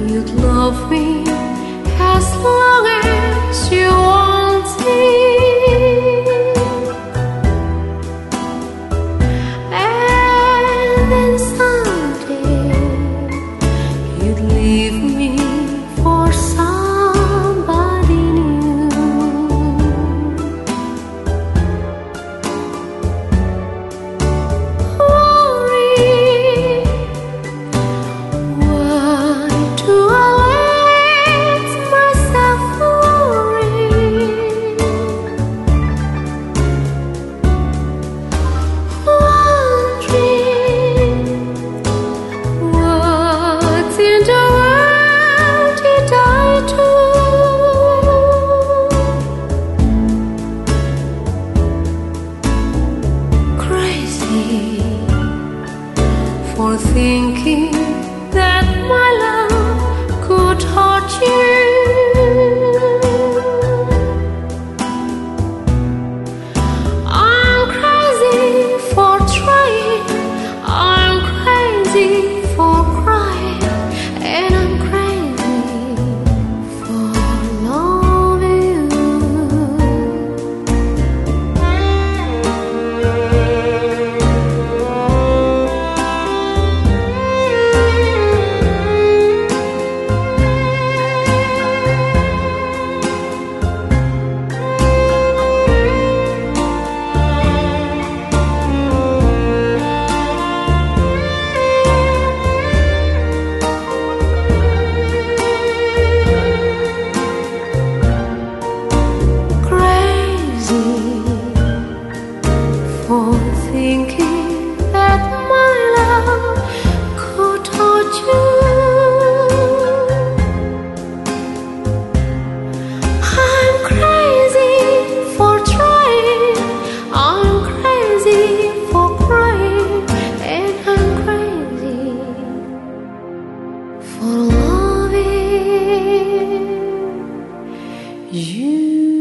you'd love me as long as you wanted, and then someday you'd leave me for somebody new. Worry, why do I let myself worry? Wondering, what in the world did I do? Crazy for thinking that my love could hurt you. I'm crazy for trying, I'm crazy for crying, and I'm crazy for loving you. Crazy for thinking that my love could hurt you. I'm crazy for trying, I'm crazy for crying, and I'm crazy for loving you.